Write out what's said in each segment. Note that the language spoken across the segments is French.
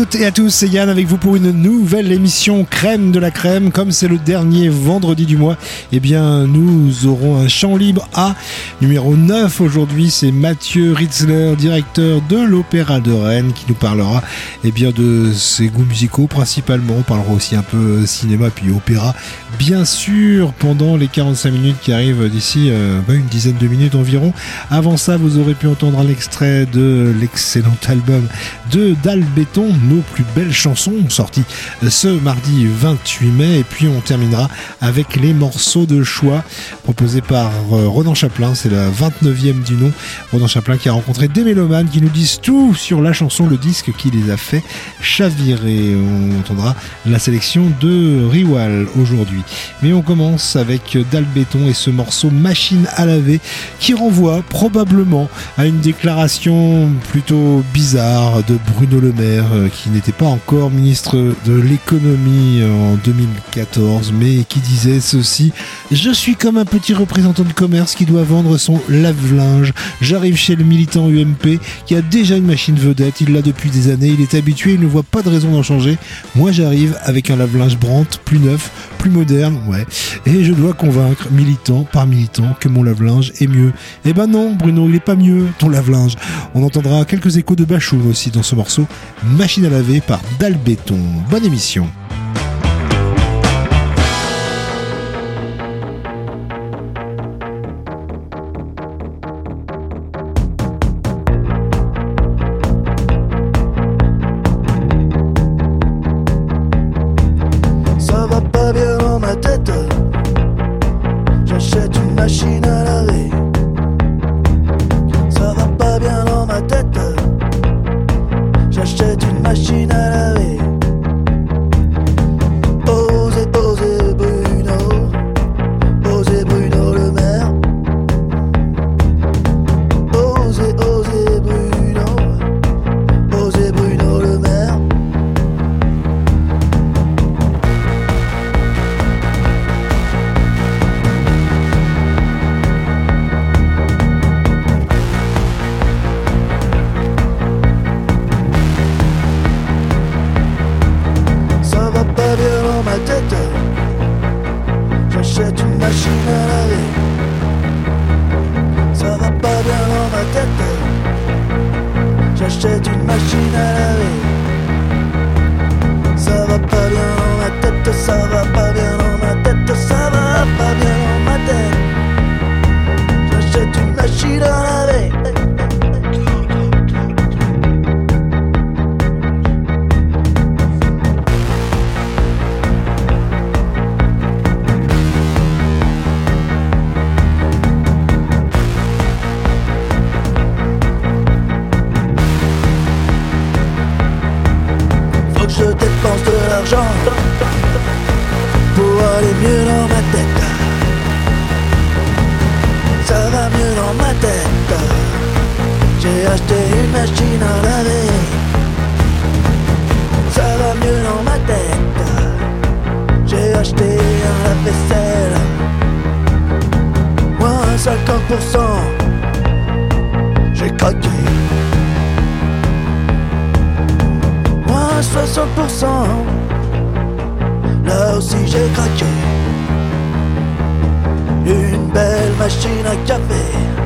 toutes et à tous, c'est Yann avec vous pour une nouvelle émission Crème de la Crème. Comme c'est le dernier vendredi du mois, eh bien nous aurons un chant libre à numéro 9 aujourd'hui. C'est Mathieu Ritzler, directeur de l'Opéra de Rennes, qui nous parlera eh bien de ses goûts musicaux principalement. On parlera aussi un peu cinéma puis opéra, bien sûr, pendant les 45 minutes qui arrivent d'ici une dizaine de minutes environ. Avant ça, vous aurez pu entendre un extrait de l'excellent album de Dalbéton, Nos plus belles chansons, sorti ce mardi 28 mai. Et puis on terminera avec les morceaux de choix proposés par Ronan Chaplin. C'est la 29e du nom. Ronan Chaplin qui a rencontré des mélomanes qui nous disent tout sur la chanson, le disque qui les a fait chavirer. On entendra la sélection de Riwal aujourd'hui. Mais on commence avec Dalbéton et ce morceau Machine à laver qui renvoie probablement à une déclaration plutôt bizarre de Bruno Le Maire qui n'était pas encore ministre de l'économie en 2014 mais qui disait ceci: je suis comme un petit représentant de commerce qui doit vendre son lave-linge. J'arrive chez le militant UMP qui a déjà une machine vedette, il l'a depuis des années, il est habitué, il ne voit pas de raison d'en changer. Moi j'arrive avec un lave-linge Brandt, plus neuf, plus moderne, ouais, et je dois convaincre militant par militant que mon lave-linge est mieux. Eh ben non Bruno, il est pas mieux ton lave-linge. On entendra quelques échos de Bachoum aussi dans ce morceau Machine à laver par Dalbéton. Bonne émission. Ça va pas bien dans ma tête, j'achète une machine à laver. Ça va pas bien dans ma tête, j'achète une machine à laver. Osez, osez Bruno Le Maire. Osez, osez Bruno Le Maire. Ça va pas bien dans ma tête, j'achète une machine à laver. Ça va pas bien dans ma tête, j'achète une machine à laver. Ça va pas bien dans ma tête, ça va pas bien dans ma tête, ça va pas bien dans ma tête. J'achète une machine à laver. Faut que je dépense de l'argent pour aller mieux dans ma tête. Ça va mieux dans ma tête. J'ai acheté une machine à laver. Ça va mieux dans ma tête. J'ai acheté un lave-vaisselle. Moins 50%. J'ai craqué. Moins 60%. Là aussi j'ai craqué. Une belle machine à café.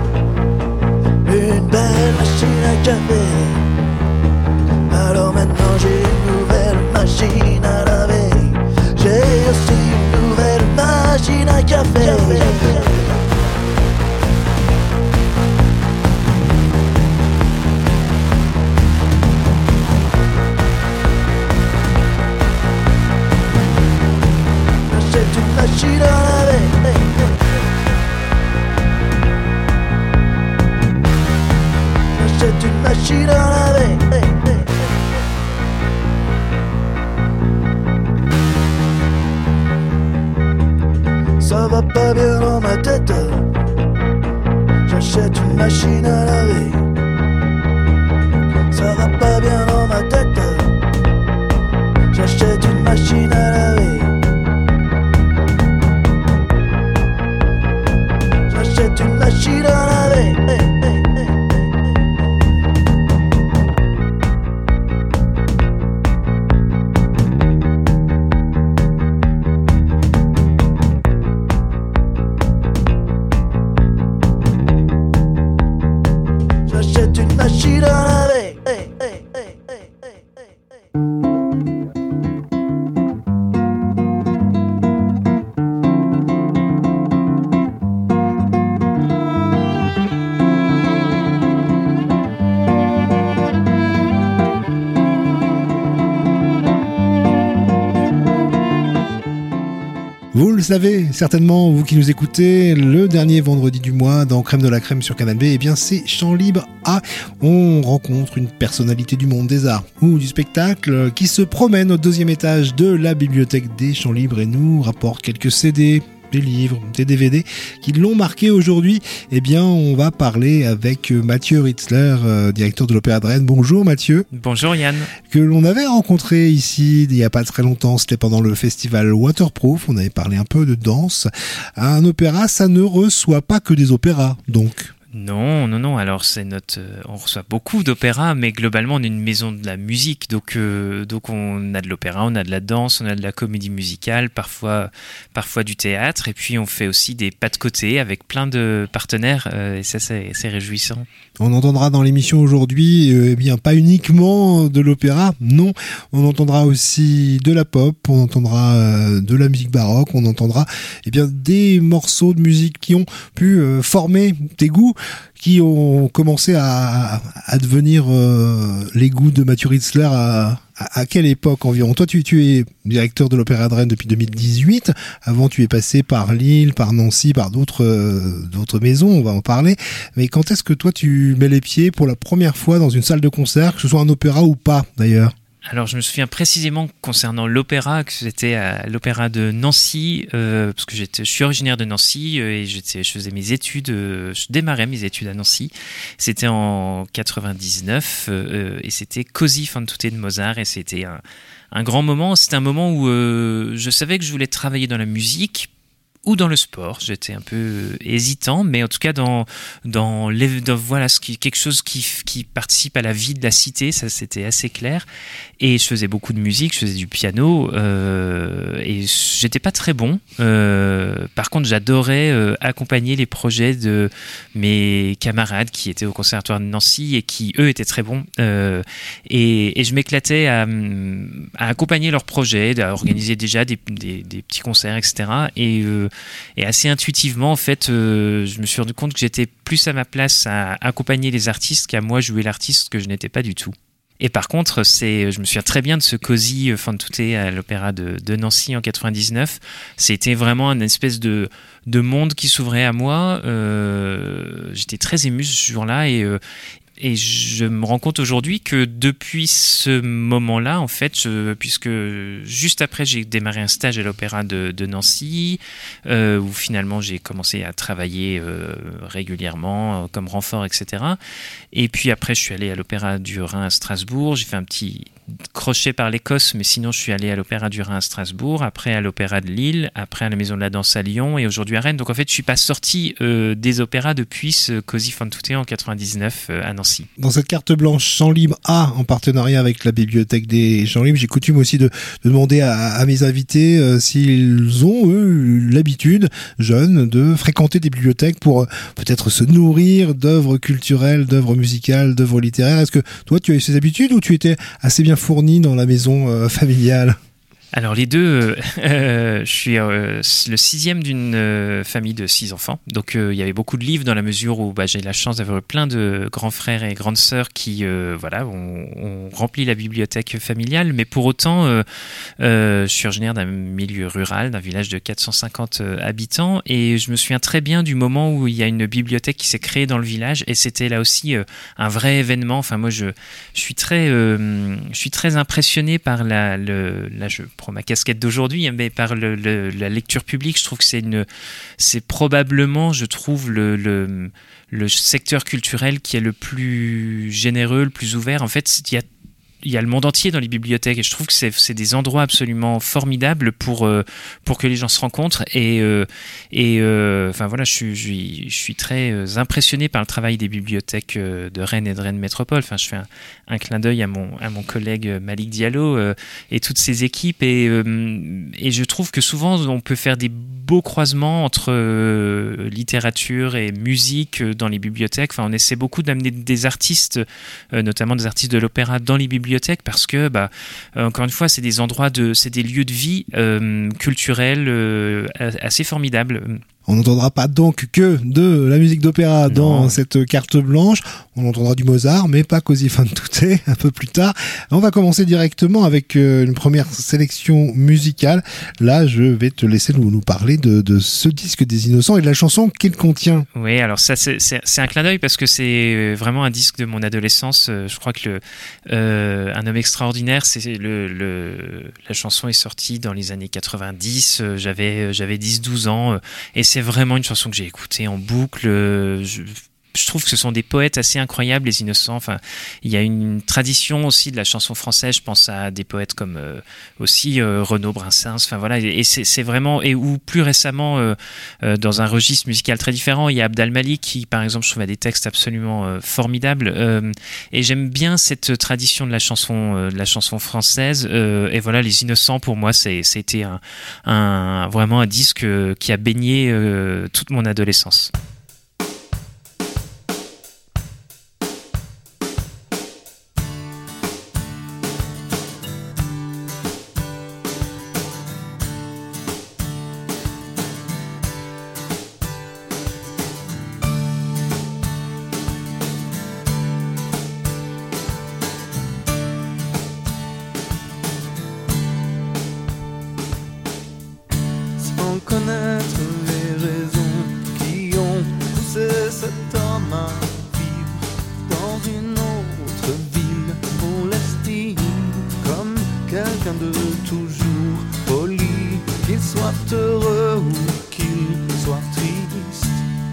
Une belle machine à café. Alors maintenant j'ai une nouvelle machine à laver. J'ai aussi une nouvelle machine à café. J'achète une machine à laver. J'achète une machine à laver. Ça va pas bien dans ma tête, j'achète une machine à laver. Ça va pas bien dans ma tête, j'achète une machine à laver. J'achète une machine à laver. Vous le savez certainement, vous qui nous écoutez, le dernier vendredi du mois dans Crème de la Crème sur Canal B, eh bien c'est Chant Libre A. On rencontre une personnalité du monde des arts ou du spectacle qui se promène au 2e étage de la bibliothèque des Chants Libres et nous rapporte quelques CD, des livres, des DVD qui l'ont marqué aujourd'hui. Eh bien, on va parler avec Mathieu Ritzler, directeur de l'Opéra de Rennes. Bonjour Mathieu. Bonjour Yann. Que l'on avait rencontré ici il n'y a pas très longtemps, c'était pendant le festival Waterproof, on avait parlé un peu de danse. Un opéra, ça ne reçoit pas que des opéras, donc. Non. Alors on reçoit beaucoup d'opéras, mais globalement on est une maison de la musique, donc on a de l'opéra, on a de la danse, on a de la comédie musicale, parfois du théâtre, et puis on fait aussi des pas de côté avec plein de partenaires, et ça c'est réjouissant. On entendra dans l'émission aujourd'hui, eh bien pas uniquement de l'opéra, non, on entendra aussi de la pop, on entendra de la musique baroque, on entendra eh bien des morceaux de musique qui ont pu former tes goûts, qui ont commencé à devenir les goûts de Mathieu Ritzler à quelle époque environ? Toi, tu es directeur de l'Opéra de Rennes depuis 2018. Avant, tu es passé par Lille, par Nancy, par d'autres maisons, on va en parler. Mais quand est-ce que toi, tu mets les pieds pour la première fois dans une salle de concert, que ce soit un opéra ou pas, d'ailleurs? Alors, je me souviens précisément concernant l'opéra, que j'étais à l'Opéra de Nancy, parce que je suis originaire de Nancy et je faisais mes études, je démarrais mes études à Nancy. C'était en 99 et c'était Così fan tutte de Mozart et c'était un grand moment. C'était un moment où je savais que je voulais travailler dans la musique ou dans le sport. J'étais un peu hésitant, mais en tout cas dans voilà quelque chose qui participe à la vie de la cité, ça c'était assez clair. Et je faisais beaucoup de musique, je faisais du piano et j'étais pas très bon. Par contre, j'adorais accompagner les projets de mes camarades qui étaient au conservatoire de Nancy et qui eux étaient très bons. Et je m'éclatais à accompagner leurs projets, à organiser déjà des petits concerts, etc. Et assez intuitivement, en fait, je me suis rendu compte que j'étais plus à ma place à accompagner les artistes qu'à moi jouer l'artiste, que je n'étais pas du tout. Et par contre, je me souviens très bien de ce Così fan tutte à l'Opéra de Nancy en 99. C'était vraiment une espèce de monde qui s'ouvrait à moi. J'étais très ému ce jour-là et je me rends compte aujourd'hui que depuis ce moment-là, en fait, puisque juste après j'ai démarré un stage à l'Opéra de Nancy, où finalement j'ai commencé à travailler régulièrement comme renfort, etc. Et puis après je suis allé à l'Opéra du Rhin à Strasbourg, j'ai fait un petit crochet par l'Écosse, mais sinon je suis allé à l'Opéra du Rhin à Strasbourg, après à l'Opéra de Lille, après à la Maison de la Danse à Lyon et aujourd'hui à Rennes. Donc en fait je suis pas sorti des opéras depuis ce Così fan tutte en 99 à Nancy. Dans cette carte blanche Chant Libre A, en partenariat avec la bibliothèque des Chants Libres, j'ai coutume aussi de demander à mes invités s'ils ont eux l'habitude, jeunes, de fréquenter des bibliothèques pour peut-être se nourrir d'œuvres culturelles, d'œuvres musicales, d'œuvres littéraires. Est-ce que toi tu as eu ces habitudes ou tu étais assez bien fourni dans la maison familiale? Alors les deux, je suis le 6e d'une famille de 6 enfants, donc il y avait beaucoup de livres dans la mesure où j'ai la chance d'avoir plein de grands frères et grandes sœurs qui ont rempli la bibliothèque familiale, mais pour autant je suis originaire d'un milieu rural, d'un village de 450 habitants et je me souviens très bien du moment où il y a une bibliothèque qui s'est créée dans le village et c'était là aussi un vrai événement. Enfin moi je suis très impressionné par je prends ma casquette d'aujourd'hui, mais par la lecture publique. Je trouve que c'est probablement, je trouve, le secteur culturel qui est le plus généreux, le plus ouvert. En fait, il y a le monde entier dans les bibliothèques et je trouve que c'est des endroits absolument formidables pour que les gens se rencontrent enfin voilà, je suis très impressionné par le travail des bibliothèques de Rennes et de Rennes Métropole. Enfin, je fais un clin d'œil à mon collègue Malik Diallo et toutes ses équipes et je trouve que souvent on peut faire des beaux croisements entre littérature et musique dans les bibliothèques. Enfin, on essaie beaucoup d'amener des artistes, notamment des artistes de l'opéra dans les bibliothèques parce que encore une fois c'est des endroits c'est des lieux de vie culturels assez formidables. On n'entendra pas donc que de la musique d'opéra dans cette carte blanche. On entendra du Mozart, mais pas Così fan tutte, un peu plus tard. On va commencer directement avec une première sélection musicale. Là, je vais te laisser nous parler de ce disque des Innocents et de la chanson qu'il contient. Oui, alors ça, c'est un clin d'œil parce que c'est vraiment un disque de mon adolescence. Je crois que Un homme extraordinaire, la chanson est sortie dans les années 90. J'avais 10-12 ans et c'est vraiment une chanson que j'ai écoutée en boucle. Je trouve que ce sont des poètes assez incroyables, les Innocents. Enfin, il y a une tradition aussi de la chanson française. Je pense à des poètes comme aussi Renaud, Brassens. Enfin voilà, et c'est vraiment, ou plus récemment dans un registre musical très différent, il y a Abd al-Malik qui, par exemple, je trouve a des textes absolument formidables. Et j'aime bien cette tradition de la chanson française. Et voilà, les Innocents pour moi, c'était vraiment un disque qui a baigné toute mon adolescence. Connaître les raisons qui ont poussé cet homme à vivre dans une autre ville. On l'estime comme quelqu'un de toujours poli, qu'il soit heureux ou qu'il soit triste,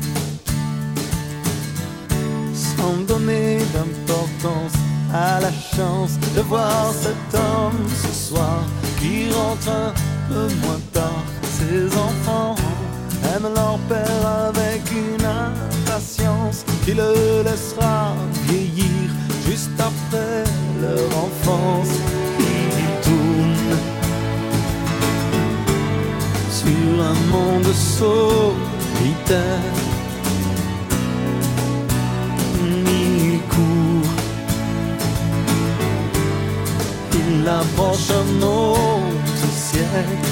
sans donner d'importance à la chance de voir cet homme ce soir qui rentre un peu moins tard. Ses enfants aiment leur père avec une impatience qui le laissera vieillir juste après leur enfance. Il tourne sur un monde solitaire. Il court, il approche un autre siècle.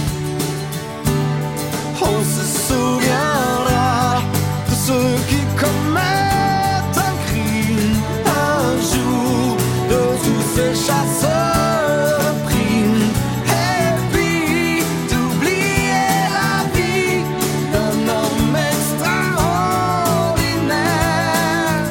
On se souviendra de ceux qui commettent un crime un jour, de tous ces chasseurs de primes, et puis d'oublier la vie d'un homme extraordinaire,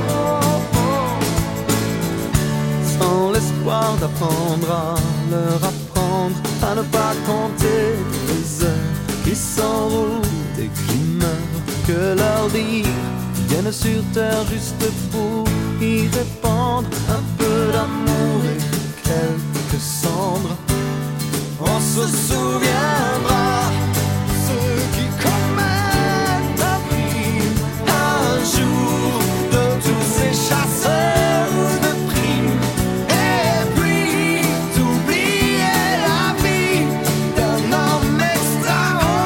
sans l'espoir d'apprendre à leur apprendre à ne pas compter les heures qui s'enroulent et qui meurent, que leur dire viennent sur terre juste pour y répandre un peu d'amour et quelques cendres. On se souviendra de ceux qui commettent un crime un jour, de tous ces chasseurs de primes, et puis d'oublier la vie d'un homme extraordinaire.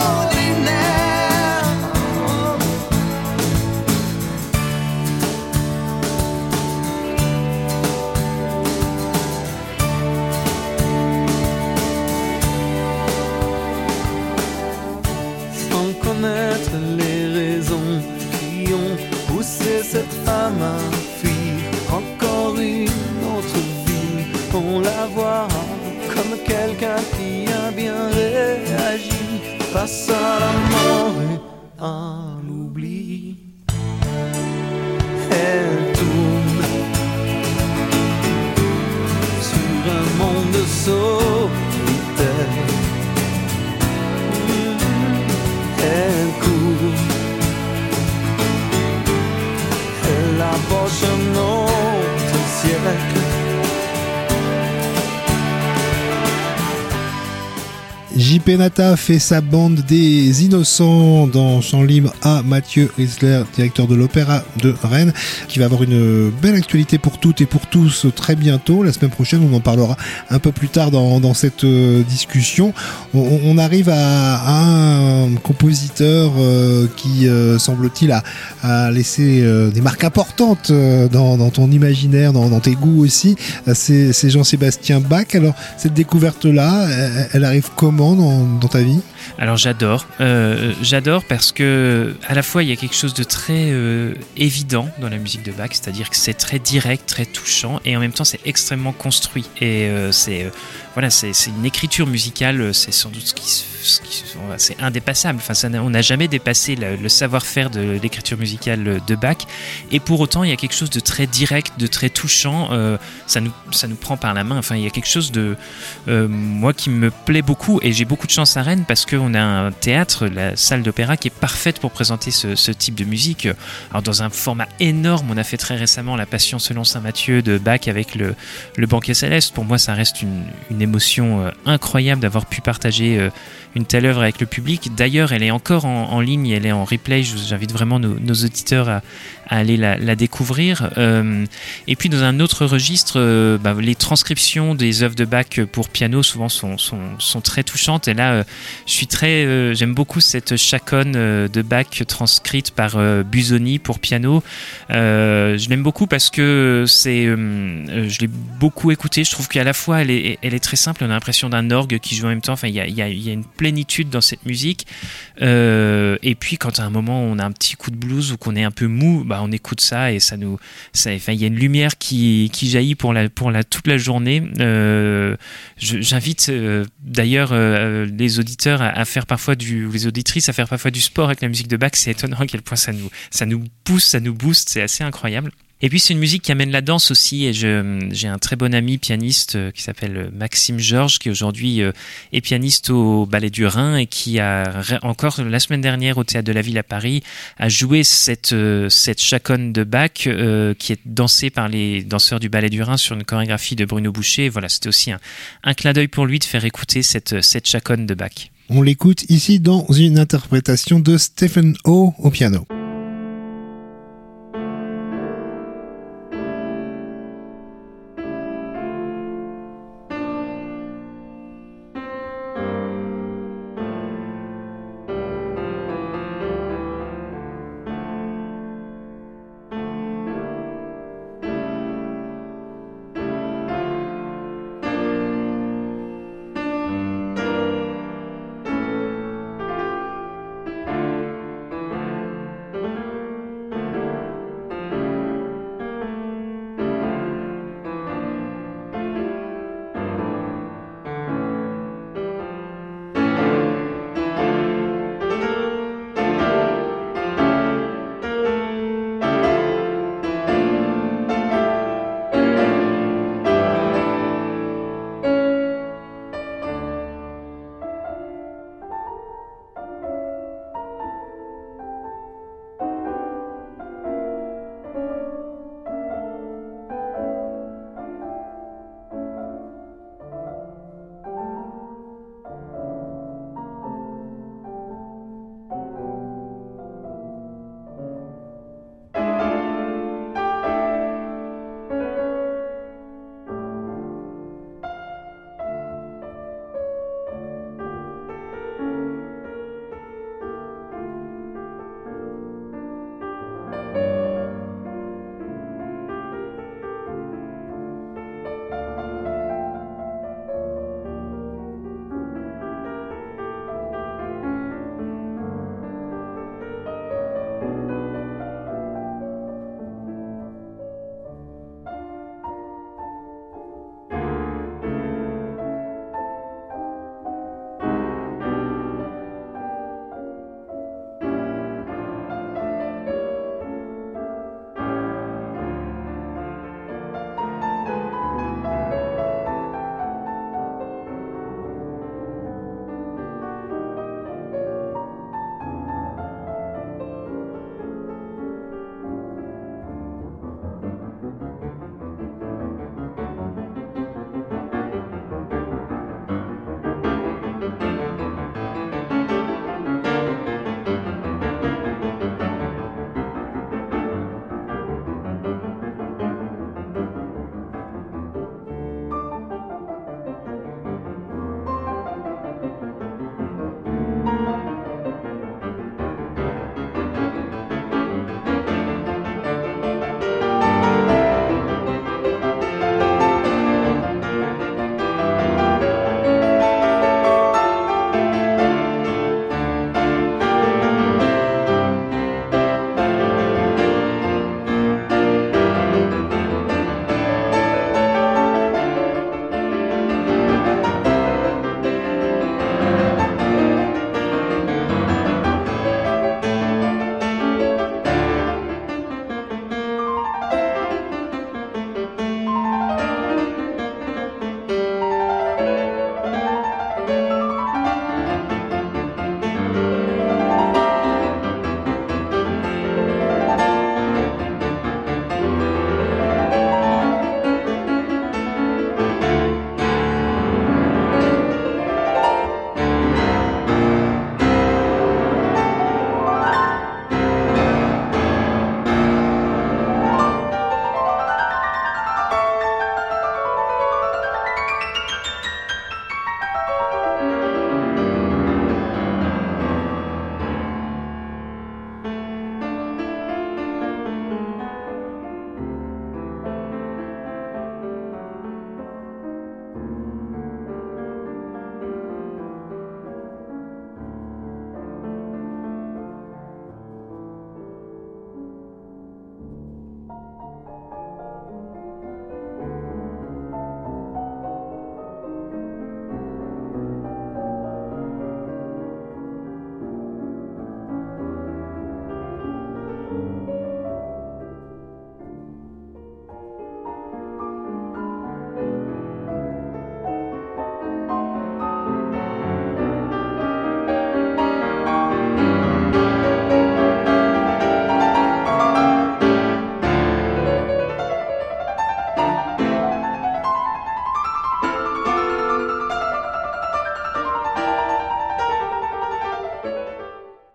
Connaître les raisons qui ont poussé cette femme à fuir encore une autre vie. On la voit comme quelqu'un qui a bien réagi face à la mort et à l'oubli. Elle tourne sur un monde solitaire. Elle court, elle approche un autre siècle. J.P. Nata fait sa bande des Innocents dans Chant libre à Mathieu Riesler, directeur de l'Opéra de Rennes, qui va avoir une belle actualité pour toutes et pour tous très bientôt. La semaine prochaine, on en parlera un peu plus tard dans cette discussion. On arrive à un compositeur qui, semble-t-il, a laissé des marques importantes dans ton imaginaire, dans tes goûts aussi. C'est Jean-Sébastien Bach. Alors, cette découverte-là, elle arrive comment dans ta vie ? Alors j'adore parce que à la fois il y a quelque chose de très évident dans la musique de Bach, c'est-à-dire que c'est très direct, très touchant, et en même temps c'est extrêmement construit. Et c'est une écriture musicale, c'est sans doute c'est indépassable. Enfin, on n'a jamais dépassé le savoir-faire de l'écriture musicale de Bach, et pour autant il y a quelque chose de très direct, de très touchant. Ça nous prend par la main. Enfin, il y a quelque chose de moi qui me plaît beaucoup, et j'ai beaucoup de chance à Rennes parce qu'on a un théâtre, la salle d'opéra, qui est parfaite pour présenter ce type de musique. Alors dans un format énorme, on a fait très récemment La Passion selon saint Matthieu de Bach avec le banquet céleste. Pour moi, ça reste une émotion incroyable d'avoir pu partager une telle œuvre avec le public. D'ailleurs, elle est encore en ligne, elle est en replay. J'invite vraiment nos auditeurs à aller la découvrir. Et puis dans un autre registre, les transcriptions des œuvres de Bach pour piano souvent sont très touchantes. Et là, j'aime beaucoup cette chaconne de Bach transcrite par Busoni pour piano. Je l'aime beaucoup parce que je l'ai beaucoup écoutée. Je trouve qu'à la fois elle est très simple. On a l'impression d'un orgue qui joue en même temps. Enfin, il y a une plénitude dans cette musique. Et puis quand à un moment on a un petit coup de blues ou qu'on est un peu mou, on écoute ça et il y a une lumière qui jaillit pour toute la journée. J'invite d'ailleurs les auditeurs à faire parfois ou les auditrices à faire parfois du sport avec la musique de Bach. C'est étonnant à quel point ça nous pousse, ça nous booste. C'est assez incroyable. Et puis c'est une musique qui amène la danse aussi, et j'ai un très bon ami pianiste qui s'appelle Maxime Georges, qui aujourd'hui est pianiste au Ballet du Rhin et qui a encore la semaine dernière au Théâtre de la Ville à Paris a joué cette chaconne de Bach qui est dansée par les danseurs du Ballet du Rhin sur une chorégraphie de Bruno Boucher. Et voilà, c'était aussi un clin d'œil pour lui de faire écouter cette chaconne de Bach. On l'écoute ici dans une interprétation de Stephen O au piano.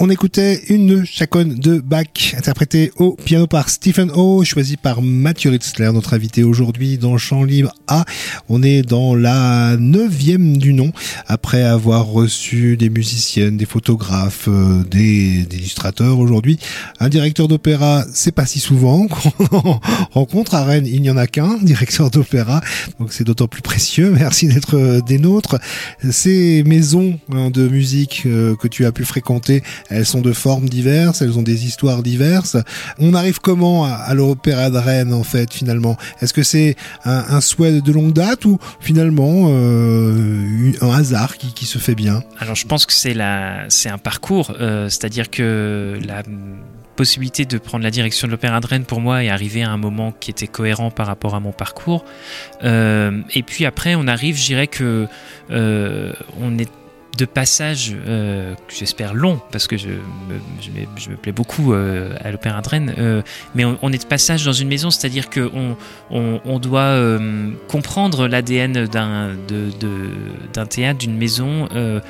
On écoutait une chaconne de Bach, interprétée au piano par Stephen O, choisi par Mathieu Ritzler, notre invité aujourd'hui dans Chant Libre A. On est dans la 9e du nom, après avoir reçu des musiciennes, des photographes, des illustrateurs aujourd'hui. Un directeur d'opéra, c'est pas si souvent qu'on en rencontre. À Rennes, il n'y en a qu'un directeur d'opéra, donc c'est d'autant plus précieux. Merci d'être des nôtres. Ces maisons de musique que tu as pu fréquenter, elles sont de formes diverses, elles ont des histoires diverses. On arrive comment à l'Opéra de Rennes, en fait, finalement? Est-ce que c'est un souhait de longue date ou finalement un hasard qui se fait bien? Alors je pense que c'est un parcours, c'est-à-dire que la possibilité de prendre la direction de l'Opéra de Rennes pour moi est arrivée à un moment qui était cohérent par rapport à mon parcours. Et puis après on arrive, je dirais que on est de passage, j'espère long, parce que je me plais beaucoup à l'Opéra de Rennes, mais on est de passage dans une maison, c'est-à-dire qu'on on doit comprendre l'ADN d'un théâtre, d'une maison,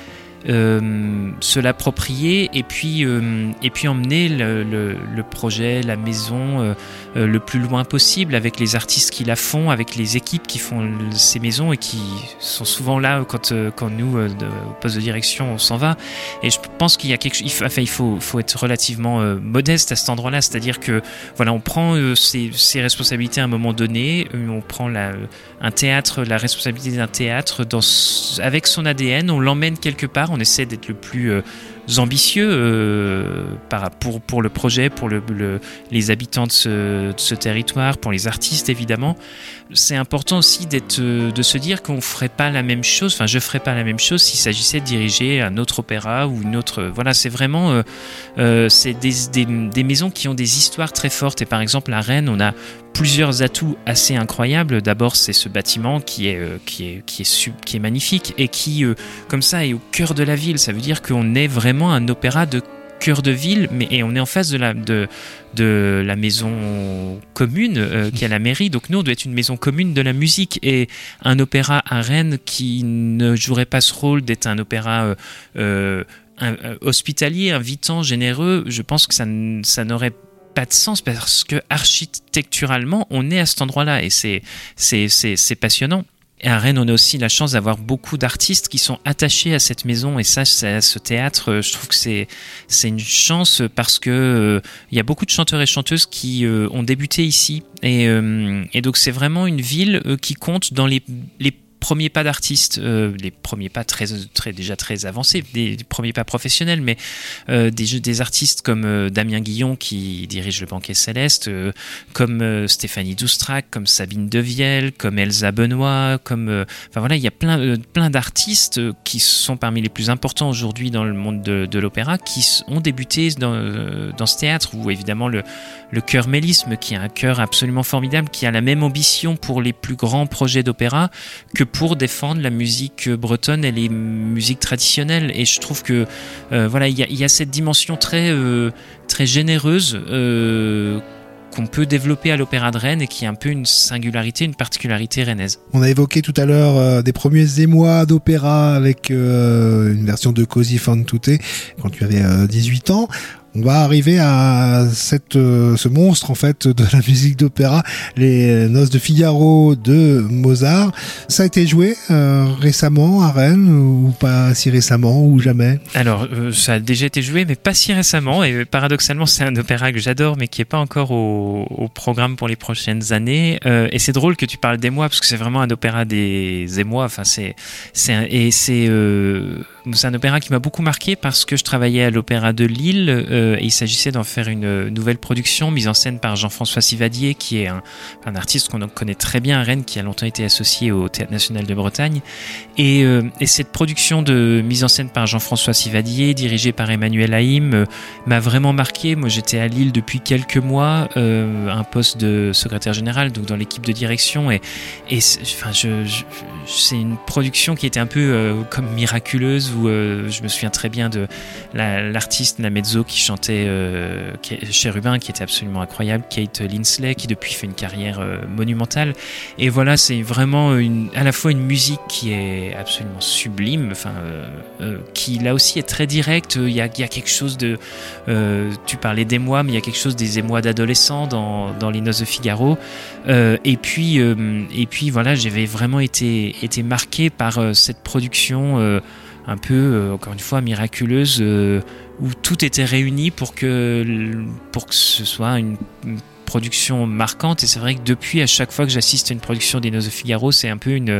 se l'approprier et puis emmener le projet, la maison le plus loin possible avec les artistes qui la font, avec les équipes qui font ces maisons et qui sont souvent là quand nous au poste de direction on s'en va. Et je pense qu'il y a il faut être relativement modeste à cet endroit-là, c'est-à-dire que voilà, on prend ses responsabilités à un moment donné, on prend un théâtre, la responsabilité d'un théâtre avec son ADN, on l'emmène quelque part, on essaie d'être le plus ambitieux pour le projet, pour les habitants de ce territoire, pour les artistes évidemment. C'est important aussi de se dire qu'on ferait pas la même chose, enfin je ferais pas la même chose s'il s'agissait de diriger un autre opéra ou une autre. Voilà, c'est vraiment c'est des maisons qui ont des histoires très fortes. Et par exemple à Rennes, on a plusieurs atouts assez incroyables. D'abord, c'est ce bâtiment qui est magnifique et qui comme ça est au cœur de la ville. Ça veut dire qu'on est vraiment un opéra de cœur de ville, et on est en face de la maison commune qui est la mairie. Donc nous, on doit être une maison commune de la musique, et un opéra à Rennes qui ne jouerait pas ce rôle d'être un opéra hospitalier, invitant, généreux, je pense que ça n'aurait pas de sens, parce que architecturalement on est à cet endroit-là et c'est passionnant. Et à Rennes, on a aussi la chance d'avoir beaucoup d'artistes qui sont attachés à cette maison, et ça, à ce théâtre, je trouve que c'est une chance, parce que il y a beaucoup de chanteurs et chanteuses qui ont débuté ici, et donc c'est vraiment une ville qui compte dans les premiers pas d'artistes, les premiers pas déjà très avancés, des premiers pas professionnels, mais des artistes comme Damien Guillon qui dirige le Banquet Céleste, comme Stéphanie Doustrac, comme Sabine Devielle, comme Elsa Benoît, enfin voilà, il y a plein d'artistes qui sont parmi les plus importants aujourd'hui dans le monde de l'opéra, qui ont débuté dans ce théâtre, où évidemment le chœur Mélisme, qui est un chœur absolument formidable, qui a la même ambition pour les plus grands projets d'opéra que pour défendre la musique bretonne et les musiques traditionnelles. Et je trouve que voilà, il y a cette dimension très généreuse qu'on peut développer à l'Opéra de Rennes, et qui est un peu une singularité, une particularité rennaise. On a évoqué tout à l'heure des premiers émois d'opéra avec une version de Così fan tutte quand tu avais 18 ans. On va arriver à ce monstre en fait de la musique d'opéra, les Noces de Figaro de Mozart. Ça a été joué récemment à Rennes, ou pas si récemment, ou jamais? Alors ça a déjà été joué, mais pas si récemment, et paradoxalement c'est un opéra que j'adore, mais qui est pas encore au programme pour les prochaines années. Et c'est drôle que tu parles d'émoi, parce que c'est vraiment un opéra des émois. Enfin c'est un opéra qui m'a beaucoup marqué, parce que je travaillais à l'Opéra de Lille, et il s'agissait d'en faire une nouvelle production mise en scène par Jean-François Sivadier, qui est un artiste qu'on connaît très bien à Rennes, qui a longtemps été associé au Théâtre National de Bretagne. Et cette production mise en scène par Jean-François Sivadier, dirigée par Emmanuel Haïm, m'a vraiment marqué. Moi, j'étais à Lille depuis quelques mois, un poste de secrétaire général, donc dans l'équipe de direction, et c'est une production qui était un peu comme miraculeuse, où je me souviens très bien de l'artiste, la mezzo qui chantait Chérubin, qui était absolument incroyable, Kate Linsley, qui depuis fait une carrière monumentale. Et voilà, c'est vraiment à la fois une musique qui est absolument sublime, qui là aussi est très directe. Il y a quelque chose de... tu parlais d'émoi, mais il y a quelque chose des émois d'adolescents dans Les Noces de Figaro. Et puis voilà, j'avais vraiment été marqué par cette production un peu, encore une fois, miraculeuse, où tout était réuni pour que ce soit une production marquante. Et c'est vrai que depuis, à chaque fois que j'assiste à une production des Noces de Figaro, c'est un peu une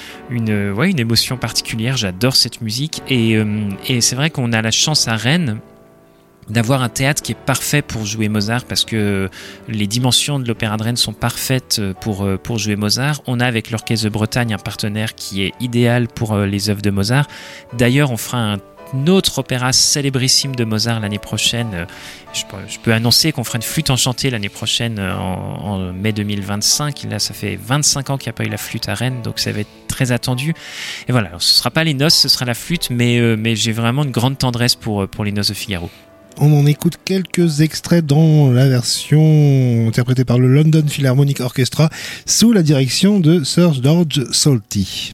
émotion particulière. J'adore cette musique. Et c'est vrai qu'on a la chance à Rennes d'avoir un théâtre qui est parfait pour jouer Mozart, parce que les dimensions de l'Opéra de Rennes sont parfaites pour jouer Mozart. On a avec l'Orchestre de Bretagne un partenaire qui est idéal pour les œuvres de Mozart. D'ailleurs, on fera un autre opéra célébrissime de Mozart l'année prochaine. Je peux annoncer qu'on fera une flûte enchantée l'année prochaine en mai 2025. Là, ça fait 25 ans qu'il n'y a pas eu la flûte à Rennes, donc ça va être très attendu. Et voilà, alors, ce ne sera pas les noces, ce sera la flûte, mais j'ai vraiment une grande tendresse pour les Noces de Figaro. On en écoute quelques extraits dans la version interprétée par le London Philharmonic Orchestra sous la direction de Sir George Solti.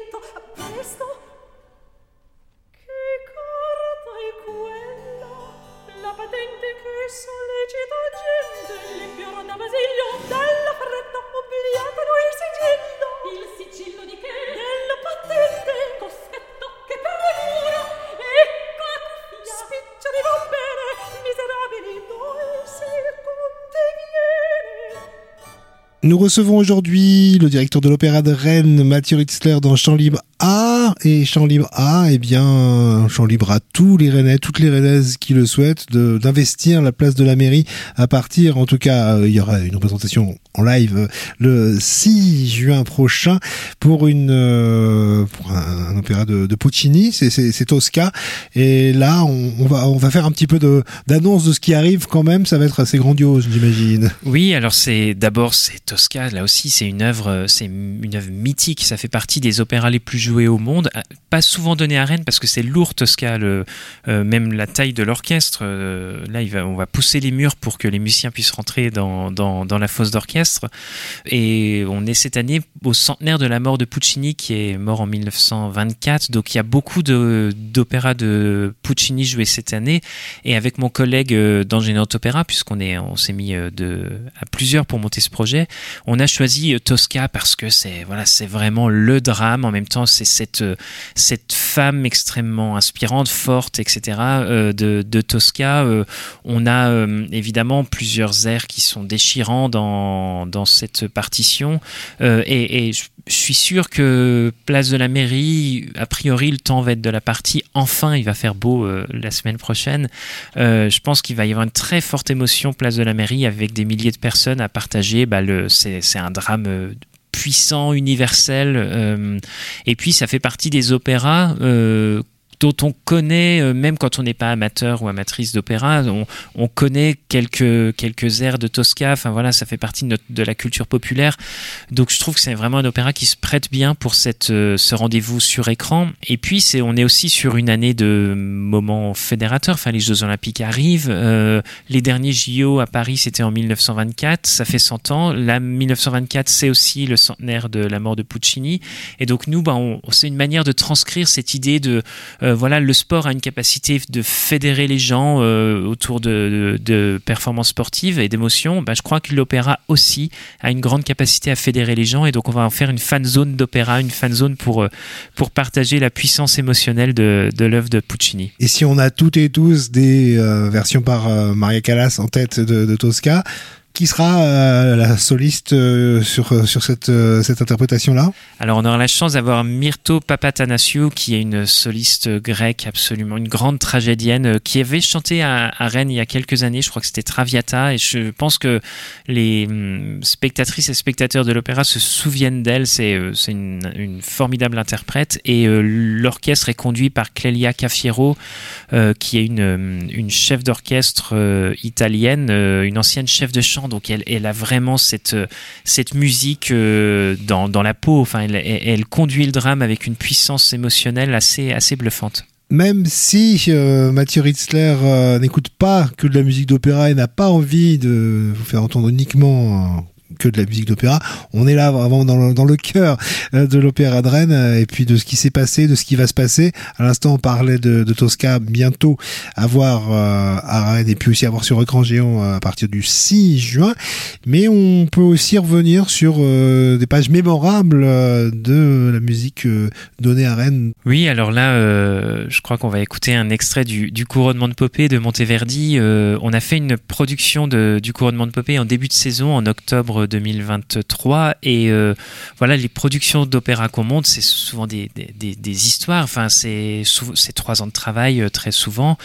Presto! Che carta è quella? gente che sollecita gente, le fiora da Basilio, dalla fretta obbligata noi sigillo. Il sigillo di che? Della patente, coschetto che premura, ecco la cuffia, spiccioli va bene, miserabili, noi se conte viene. Nous recevons aujourd'hui le directeur de l'Opéra de Rennes, Mathieu Ritzler, dans Chant Libre A. Et Chant Libre A, eh bien, Chant Libre à tous les Rennais, toutes les Rennaises qui le souhaitent, d'investir la place de la mairie à partir, en tout cas, il y aura une représentation en live le 6 juin prochain pour un opéra de Puccini, c'est Tosca. Et là, on va faire un petit peu d'annonce de ce qui arrive quand même, ça va être assez grandiose, j'imagine. Oui, alors c'est Tosca, là aussi, c'est une œuvre mythique, ça fait partie des opéras les plus joués au monde, pas souvent donné à Rennes parce que c'est lourd Tosca, même la taille de l'orchestre, là on va pousser les murs pour que les musiciens puissent rentrer dans la fosse d'orchestre, et on est cette année au centenaire de la mort de Puccini qui est mort en 1924, donc il y a beaucoup d'opéras de Puccini joués cette année, et avec mon collègue d'Angénant Opéra, puisqu'on s'est mis à plusieurs pour monter ce projet, on a choisi Tosca parce que c'est vraiment le drame, en même temps c'est cette femme extrêmement inspirante, forte, etc. de Tosca. On a évidemment plusieurs airs qui sont déchirants dans cette partition, et je suis sûr que Place de la Mairie, a priori le temps va être de la partie, enfin il va faire beau la semaine prochaine, je pense qu'il va y avoir une très forte émotion Place de la Mairie avec des milliers de personnes à partager, c'est un drame puissant, universel, et puis ça fait partie des opéras dont on connaît, même quand on n'est pas amateur ou amatrice d'opéra, on connaît quelques airs de Tosca, enfin voilà, ça fait partie de la culture populaire, donc je trouve que c'est vraiment un opéra qui se prête bien pour ce rendez-vous sur écran. Et puis on est aussi sur une année de moments fédérateurs, enfin les Jeux Olympiques arrivent, les derniers JO à Paris c'était en 1924, ça fait 100 ans, là 1924 c'est aussi le centenaire de la mort de Puccini, et donc nous c'est une manière de transcrire cette idée de le sport a une capacité de fédérer les gens autour de performances sportives et d'émotions. Je crois que l'opéra aussi a une grande capacité à fédérer les gens, et donc on va en faire une fan zone d'opéra, une fan zone pour partager la puissance émotionnelle de l'œuvre de Puccini. Et si on a toutes et tous des versions par Maria Callas en tête de Tosca, qui sera la soliste sur cette interprétation-là? Alors, on aura la chance d'avoir Myrto Papatanasiou, qui est une soliste grecque, absolument une grande tragédienne, qui avait chanté à Rennes il y a quelques années. Je crois que c'était Traviata, et je pense que les spectatrices et spectateurs de l'opéra se souviennent d'elle. C'est une formidable interprète, et l'orchestre est conduit par Clelia Cafiero, qui est une chef d'orchestre italienne, une ancienne chef de chant. Donc elle a vraiment cette musique dans la peau. Enfin, elle conduit le drame avec une puissance émotionnelle assez bluffante. Même si Mathieu Ritzler n'écoute pas que de la musique d'opéra et n'a pas envie de vous faire entendre uniquement que de la musique d'opéra, on est là vraiment dans le cœur de l'opéra de Rennes, et puis de ce qui s'est passé, de ce qui va se passer. À l'instant on parlait de Tosca, bientôt à voir à Rennes, et puis aussi à voir sur écran géant à partir du 6 juin, mais on peut aussi revenir sur des pages mémorables de la musique donnée à Rennes. Oui, alors là je crois qu'on va écouter un extrait du Couronnement de Popée de Monteverdi. On a fait une production du Couronnement de Popée en début de saison, en octobre 2023, et les productions d'opéra qu'on monte, c'est souvent des histoires, enfin c'est 3 ans de travail très souvent,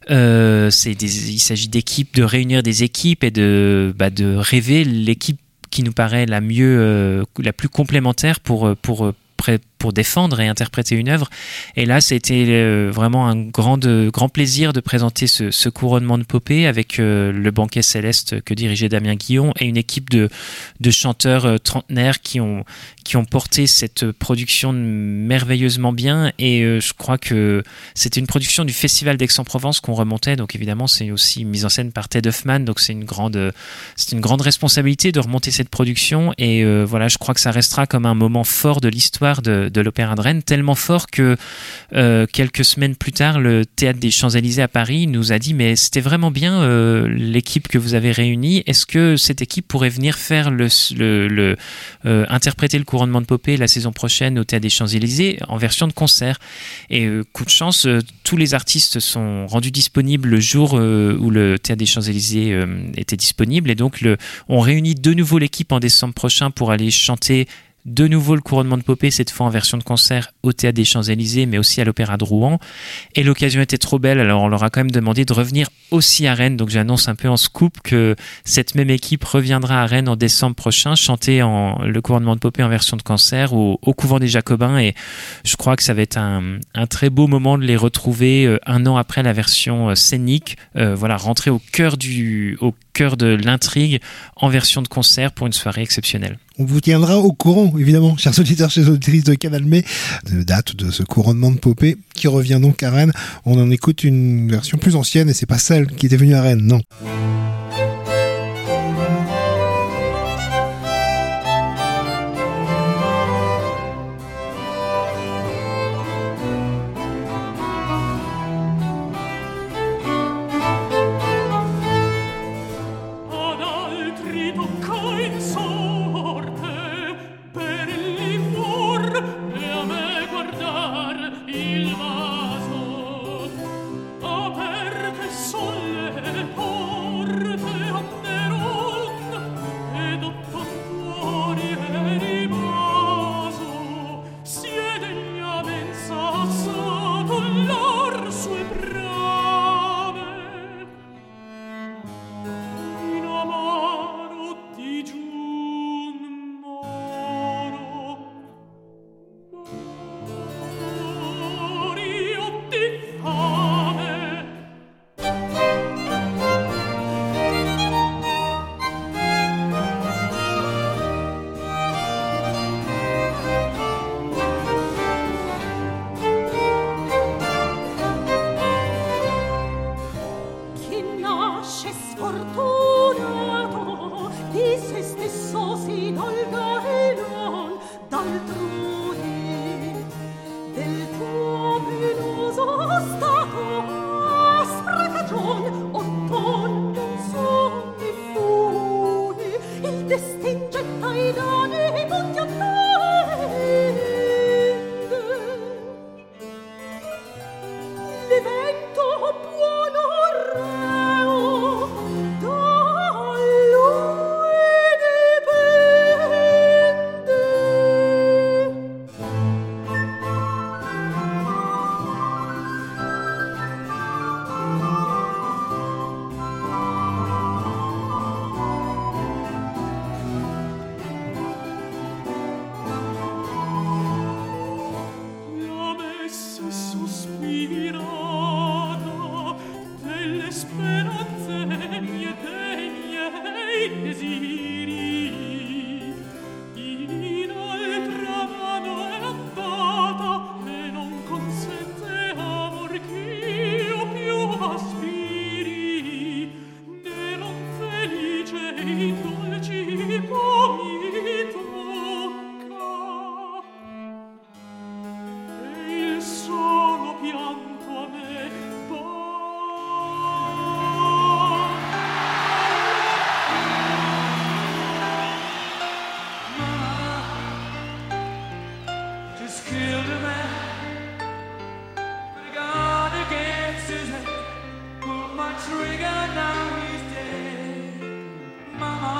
il s'agit d'équipes, de réunir des équipes et de rêver l'équipe qui nous paraît la plus complémentaire pour défendre et interpréter une œuvre. Et là, c'était vraiment un grand plaisir de présenter ce couronnement de Popée avec le banquet céleste que dirigeait Damien Guillon et une équipe de chanteurs trentenaires qui ont porté cette production merveilleusement bien. Et je crois que c'était une production du Festival d'Aix-en-Provence qu'on remontait. Donc évidemment, c'est aussi mise en scène par Ted Hoffman. Donc c'est une grande responsabilité de remonter cette production. Et je crois que ça restera comme un moment fort de l'histoire de de l'Opéra de Rennes, tellement fort que quelques semaines plus tard, le Théâtre des Champs-Élysées à Paris nous a dit mais c'était vraiment bien l'équipe que vous avez réunie, est-ce que cette équipe pourrait venir faire interpréter le couronnement de Popée la saison prochaine au Théâtre des Champs-Élysées en version de concert. Et coup de chance, tous les artistes sont rendus disponibles le jour où le Théâtre des Champs-Élysées était disponible, et donc on réunit de nouveau l'équipe en décembre prochain pour aller chanter de nouveau le couronnement de Popée, cette fois en version de concert au Théâtre des Champs-Élysées, mais aussi à l'Opéra de Rouen. Et l'occasion était trop belle, alors on leur a quand même demandé de revenir aussi à Rennes. Donc j'annonce un peu en scoop que cette même équipe reviendra à Rennes en décembre prochain, chanter le couronnement de Popée en version de concert au Couvent des Jacobins. Et je crois que ça va être un très beau moment de les retrouver un an après la version scénique. Rentrer au cœur de l'intrigue en version de concert pour une soirée exceptionnelle. On vous tiendra au courant, évidemment, chers auditeurs, chers auditrices de Canal Mé, de date de ce couronnement de Popée qui revient donc à Rennes. On en écoute une version plus ancienne et c'est pas celle qui était venue à Rennes, non. Trigger, now he's dead. Mama.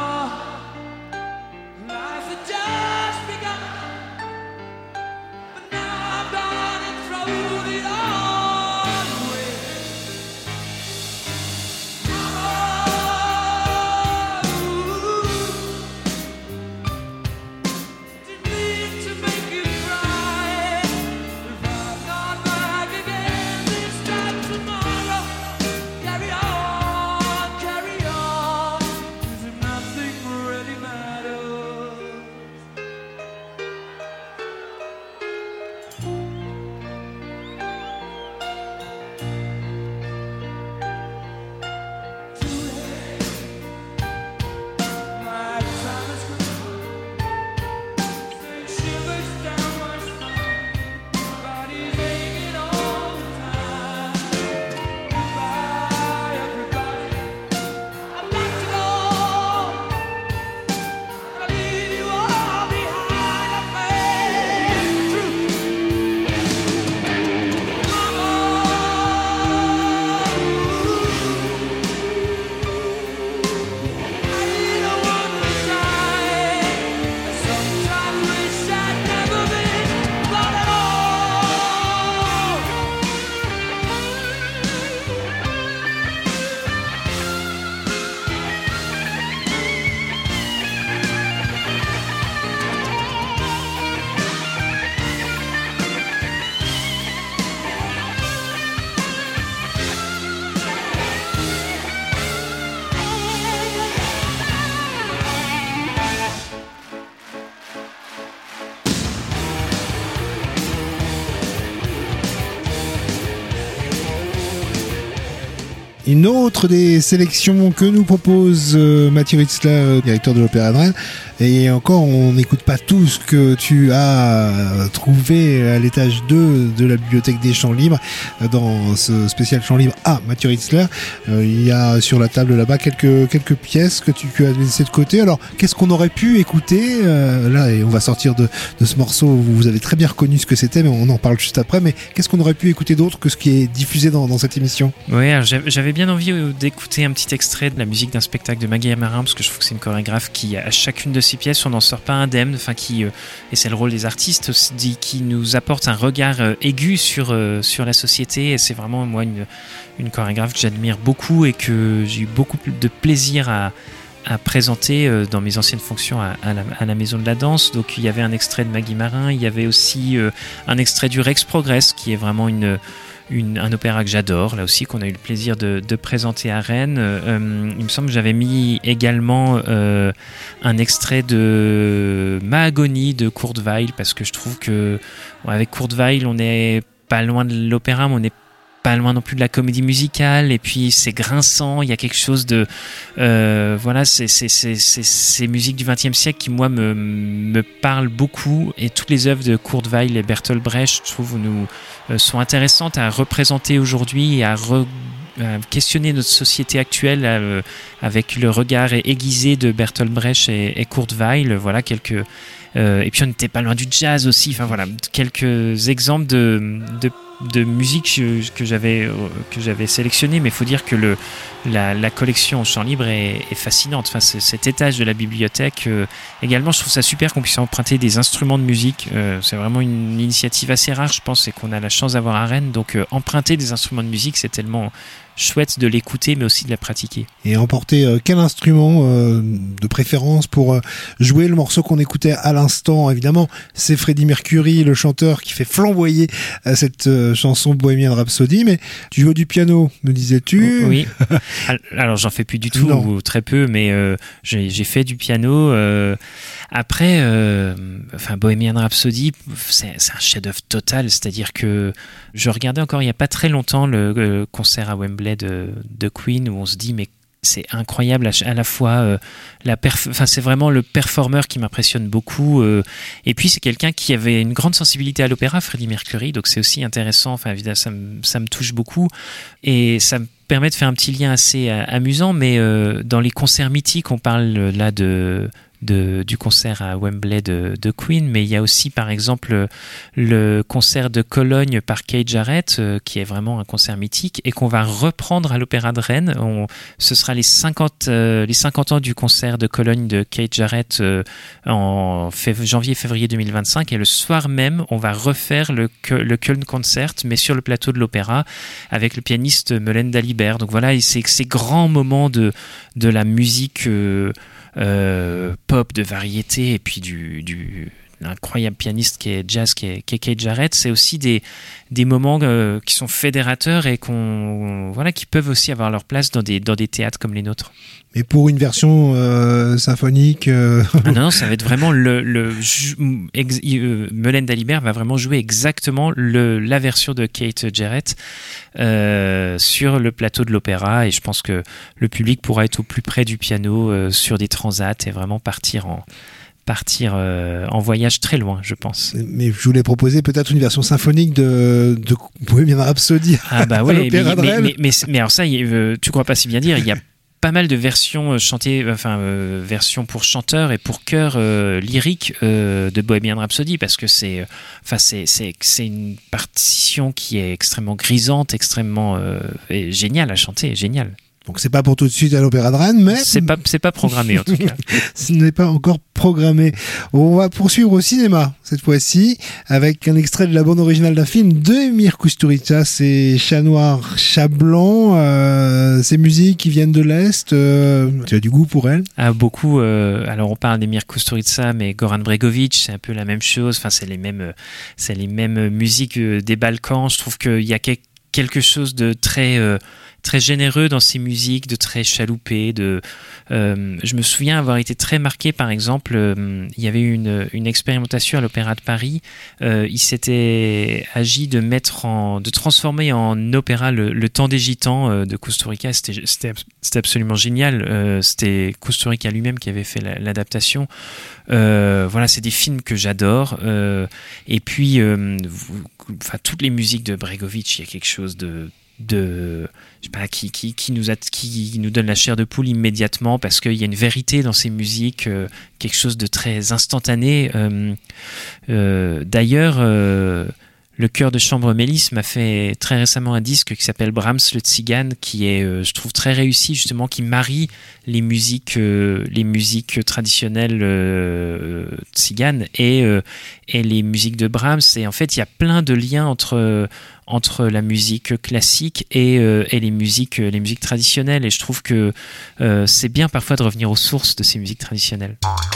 Une autre des sélections que nous propose Mathieu Ritzler, directeur de l'Opéra de Rennes. Et encore, on n'écoute pas tout ce que tu as trouvé à l'étage 2 de la bibliothèque des Chants Libres, dans ce spécial Chants Libres à Mathieu Ritzler. Il y a sur la table là-bas quelques pièces que tu as laissées de côté. Alors, qu'est-ce qu'on aurait pu écouter là, et on va sortir de ce morceau où vous avez très bien reconnu ce que c'était, mais on en parle juste après. Mais qu'est-ce qu'on aurait pu écouter d'autre que ce qui est diffusé dans cette émission? Oui, j'avais bien envie d'écouter un petit extrait de la musique d'un spectacle de Maggie Marin, parce que je trouve que c'est une chorégraphe qui, à chacune de ses pièces, on n'en sort pas indemne, enfin et c'est le rôle des artistes aussi, qui nous apporte un regard aigu sur la société. Et c'est vraiment, moi, une chorégraphe que j'admire beaucoup et que j'ai eu beaucoup de plaisir à présenter dans mes anciennes fonctions à la Maison de la Danse. Donc il y avait un extrait de Maggie Marin, il y avait aussi un extrait du Rex Progress, qui est vraiment un opéra que j'adore, là aussi, qu'on a eu le plaisir de présenter à Rennes. Il me semble que j'avais mis également un extrait de Mahagoni de Kurt Weill, parce que je trouve que avec Kurt Weill, on n'est pas loin de l'opéra, mais on n'est pas loin non plus de la comédie musicale, et puis c'est grinçant, il y a quelque chose de voilà, c'est musiques du XXe siècle qui, moi, me parlent beaucoup. Et toutes les œuvres de Kurt Weill et Bertolt Brecht, je trouve, sont intéressantes à représenter aujourd'hui et à questionner notre société actuelle avec le regard aiguisé de Bertolt Brecht et Kurt Weill. Voilà quelques et puis on n'était pas loin du jazz aussi. Enfin voilà, quelques exemples de musique que j'avais sélectionné. Mais il faut dire que la collection en chant libre est fascinante. Enfin, cet étage de la bibliothèque également, je trouve ça super qu'on puisse emprunter des instruments de musique. C'est vraiment une initiative assez rare, je pense, et qu'on a la chance d'avoir à Rennes. Donc emprunter des instruments de musique, c'est tellement chouette de l'écouter, mais aussi de la pratiquer. Et emporter quel instrument de préférence pour jouer le morceau qu'on écoutait à l'instant? Évidemment, c'est Freddie Mercury, le chanteur, qui fait flamboyer cette chanson Bohemian Rhapsody. Mais tu joues du piano, me disais-tu? Oui. Alors j'en fais plus du tout, ou très peu, mais j'ai fait du piano. Après, Bohemian Rhapsody, c'est un chef-d'œuvre total. C'est-à-dire que je regardais encore il n'y a pas très longtemps le concert à Wembley de Queen, où on se dit mais c'est incroyable à la fois c'est vraiment le performeur qui m'impressionne beaucoup, et puis c'est quelqu'un qui avait une grande sensibilité à l'opéra, Freddie Mercury, donc c'est aussi intéressant. Enfin évidemment, ça me touche beaucoup, et ça me permet de faire un petit lien assez amusant. Mais dans les concerts mythiques, on parle là du concert à Wembley de Queen, mais il y a aussi par exemple le concert de Cologne par Keith Jarrett, qui est vraiment un concert mythique et qu'on va reprendre à l'Opéra de Rennes. Ce sera les 50 ans du concert de Cologne de Keith Jarrett en janvier-février 2025, et le soir même on va refaire le Köln Concert, mais sur le plateau de l'opéra avec le pianiste Melen Dalibert. Donc voilà, c'est ces grands moments de la musique pop, de variété, et puis du incroyable pianiste qui est jazz, qui est Keith Jarrett. C'est aussi des moments qui sont fédérateurs et qui peuvent aussi avoir leur place dans des théâtres comme les nôtres. Mais pour une version symphonique non, ça va être vraiment Melen Dalibert va vraiment jouer exactement la version de Keith Jarrett sur le plateau de l'opéra, et je pense que le public pourra être au plus près du piano sur des transats et vraiment partir en voyage très loin, je pense. Mais je voulais proposer peut-être une version symphonique de Bohemian Rhapsody. Ah bah ouais, l'Opéra de Rennes. Mais alors ça, tu crois pas si bien dire, il y a pas mal de versions chantées, versions pour chanteurs et pour chœurs lyriques de Bohemian Rhapsody, parce que c'est une partition qui est extrêmement grisante, extrêmement géniale à chanter, géniale. Donc c'est pas pour tout de suite à l'Opéra de Rennes, mais c'est pas programmé en tout cas. Ce n'est pas encore programmé. On va poursuivre au cinéma cette fois-ci avec un extrait de la bande originale d'un film de Emir Kusturica. C'est Chat Noir, Chat Blanc. Ces musiques qui viennent de l'Est. Tu as du goût pour elles? Ah, beaucoup. Alors on parle d'Emir Kusturica, mais Goran Bregovic, c'est un peu la même chose. Enfin, c'est les mêmes musiques des Balkans. Je trouve qu'il y a quelque chose de très très généreux dans ses musiques, de très chaloupé. Je me souviens avoir été très marqué, par exemple, il y avait eu une expérimentation à l'Opéra de Paris. Il s'était agi de transformer en opéra le Temps des Gitans de Kusturica. C'était absolument génial. C'était Kusturica lui-même qui avait fait l'adaptation. Voilà, c'est des films que j'adore. Et puis, toutes les musiques de Bregović, il y a quelque chose de je sais pas, qui nous donne la chair de poule immédiatement, parce qu'il y a une vérité dans ces musiques, quelque chose de très instantané. D'ailleurs, le chœur de chambre Mélis m'a fait très récemment un disque qui s'appelle Brahms le Tzigane, qui est, je trouve, très réussi, justement, qui marie les musiques traditionnelles tziganes et les musiques de Brahms. Et en fait, il y a plein de liens entre la musique classique et les musiques traditionnelles. Et je trouve que c'est bien parfois de revenir aux sources de ces musiques traditionnelles.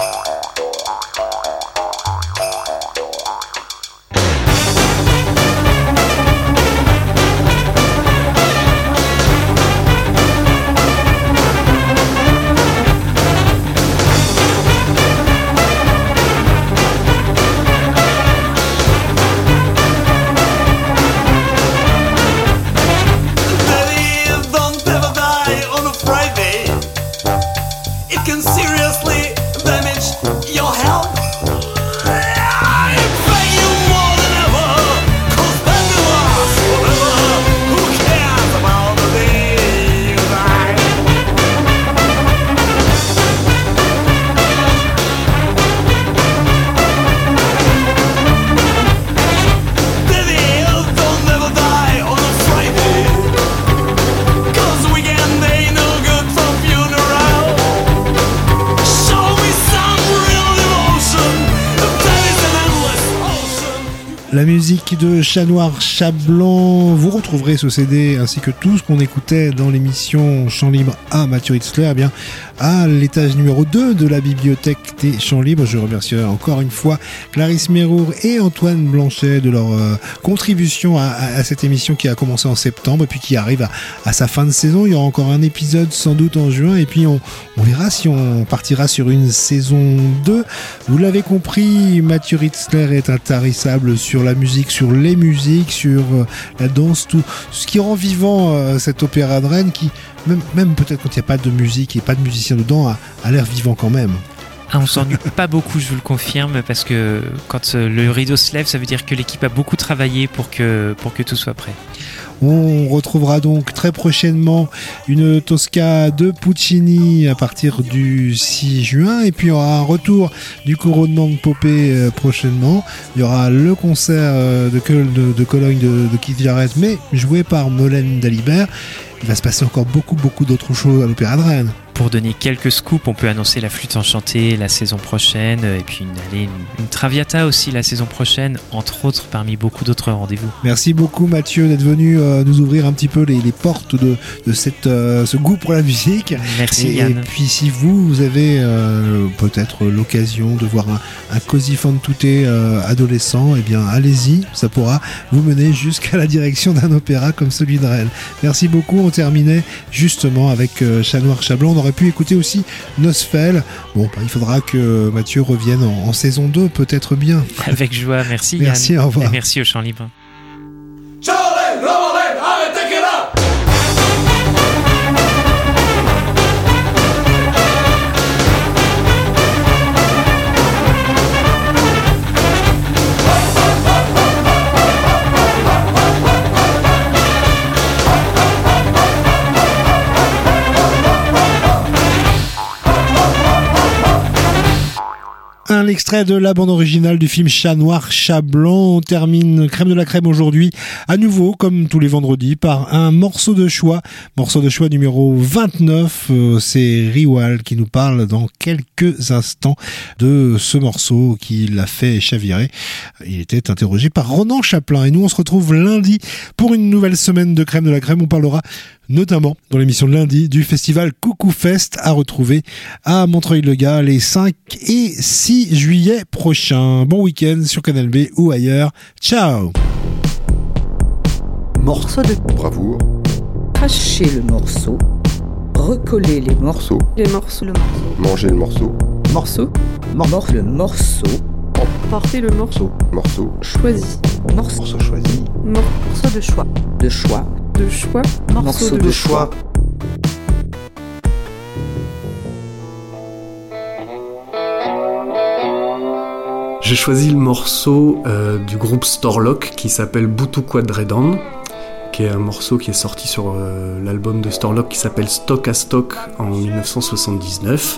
La musique de Chat Noir, Chat Blanc, vous retrouverez ce CD ainsi que tout ce qu'on écoutait dans l'émission Chant Libre à Mathieu Hitzler, eh bien, à l'étage numéro 2 de la bibliothèque des Chants Libres. Je remercie encore une fois Clarisse Mérour et Antoine Blanchet de leur contribution à cette émission qui a commencé en septembre et puis qui arrive à sa fin de saison. Il y aura encore un épisode sans doute en juin et puis on verra si on partira sur une saison 2. Vous l'avez compris, Mathieu Hitzler est intarissable sur la musique, sur les musiques, sur la danse, tout ce qui rend vivant cet opéra de Rennes qui, même peut-être quand il n'y a pas de musique et pas de musicien dedans, a l'air vivant quand même. Ah, on s'ennuie pas beaucoup, je vous le confirme, parce que quand le rideau se lève, ça veut dire que l'équipe a beaucoup travaillé pour que tout soit prêt. On retrouvera donc très prochainement une Tosca de Puccini à partir du 6 juin et puis il y aura un retour du couronnement de Popée prochainement. Il y aura le concert de Cologne de Keith Jarrett, mais joué par Molaine Dalibert. Il va se passer encore beaucoup d'autres choses à l'Opéra de Rennes. Pour donner quelques scoops, on peut annoncer la flûte enchantée la saison prochaine et puis une Traviata aussi la saison prochaine, entre autres parmi beaucoup d'autres rendez-vous. Merci beaucoup Mathieu d'être venu nous ouvrir un petit peu les portes de ce goût pour la musique. Merci Yann. Et puis si vous avez peut-être l'occasion de voir un così fan tutte adolescent, eh bien allez-y, ça pourra vous mener jusqu'à la direction d'un opéra comme celui de Rennes. Merci beaucoup, on terminait justement avec Chat Noir, Chat Blanc. On aurait pu écouter aussi Nosfell. Bon, il faudra que Mathieu revienne en saison 2, peut-être bien. Avec joie, merci Yann. Merci, au revoir. Et merci au Chant Libre. Un extrait de la bande originale du film Chat Noir, Chat Blanc. On termine Crème de la Crème aujourd'hui, à nouveau, comme tous les vendredis, par un morceau de choix numéro 29. C'est Riwal qui nous parle dans quelques instants de ce morceau qui l'a fait chavirer. Il était interrogé par Ronan Chaplin. Et nous, on se retrouve lundi pour une nouvelle semaine de Crème de la Crème. On parlera notamment dans l'émission de lundi du festival Coucou Fest à retrouver à Montreuil-le-Gard les 5 et 6 juillet prochains. Bon week-end sur Canal B ou ailleurs. Ciao. Morceau de bravoure Arracher le morceau. Recoller les morceaux. Les morceaux. Le morceau. Manger le morceau. Morceau. Le morceau. Porter le morceau. Morceau. Choisi. Morceau choisi. Morceau de choix. De choix. De choix. Morceau de choix. J'ai choisi le morceau du groupe Storlock qui s'appelle Butu Quadredan, qui est un morceau qui est sorti sur l'album de Storlock qui s'appelle Stock à Stock en 1979.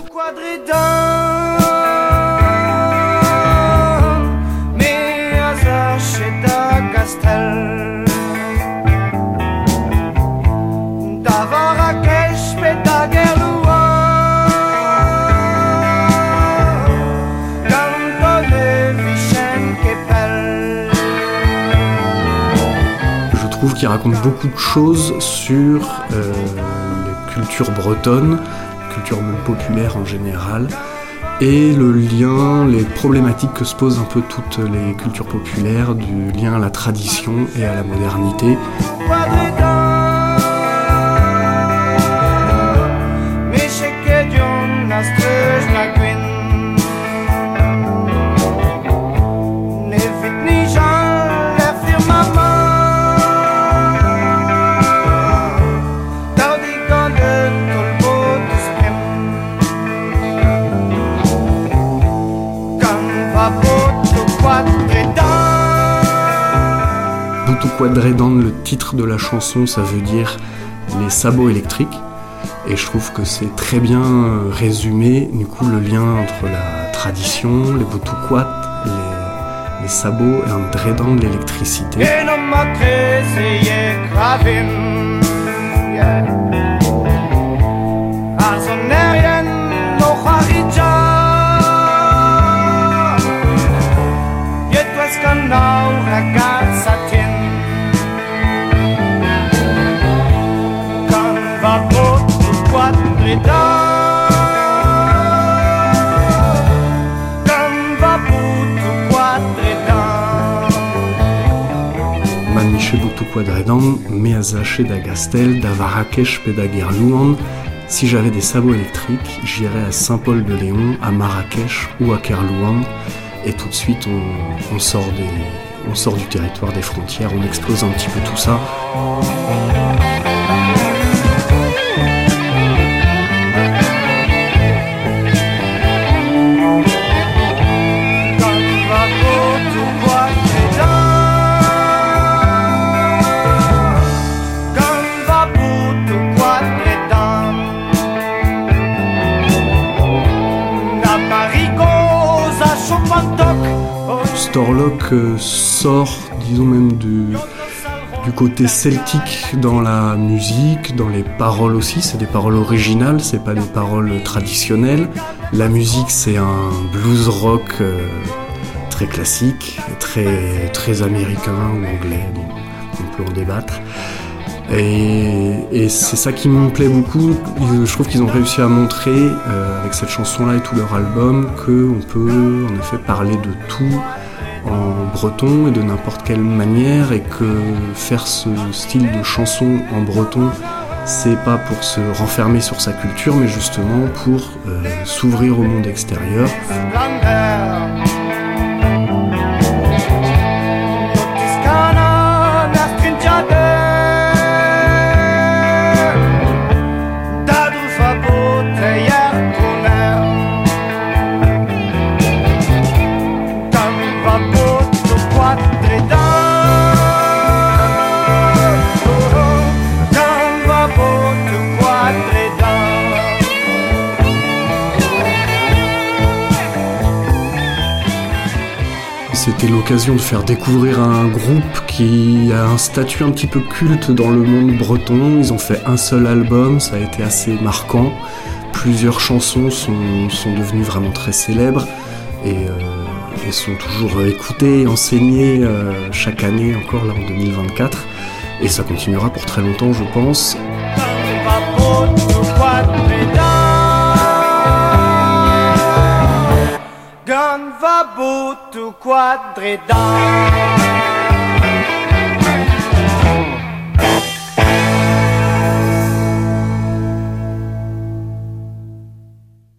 Qui raconte beaucoup de choses sur les cultures bretonnes, culture même populaire en général, et le lien, les problématiques que se posent un peu toutes les cultures populaires, du lien à la tradition et à la modernité. Butu Quadredan, le titre de la chanson, ça veut dire les sabots électriques. Et je trouve que c'est très bien résumé, du coup, le lien entre la tradition, les Butu Quad, les sabots et un dredan de l'électricité. Maniche Butu Quadredan, Meazache da Gastel, da Marrakech pe da Kerlouan. Si j'avais des sabots électriques, j'irais à Saint-Paul-de-Léon, à Marrakech ou à Kerlouan. Et tout de suite, on sort du territoire des frontières, on explose un petit peu tout ça. Storlock sort, disons même du côté celtique dans la musique, dans les paroles aussi. C'est des paroles originales, c'est pas des paroles traditionnelles. La musique, c'est un blues rock très classique, très américain ou anglais, bon, on peut en débattre. Et c'est ça qui me plaît beaucoup. Je trouve qu'ils ont réussi à montrer, avec cette chanson-là et tout leur album, qu'on peut en effet parler de tout en breton et de n'importe quelle manière, et que faire ce style de chanson en breton, c'est pas pour se renfermer sur sa culture, mais justement pour s'ouvrir au monde extérieur. C'était l'occasion de faire découvrir un groupe qui a un statut un petit peu culte dans le monde breton. Ils ont fait un seul album, ça a été assez marquant. Plusieurs chansons sont devenues vraiment très célèbres et sont toujours écoutées et enseignées chaque année, encore là en 2024. Et ça continuera pour très longtemps, je pense. Butu Quadredan.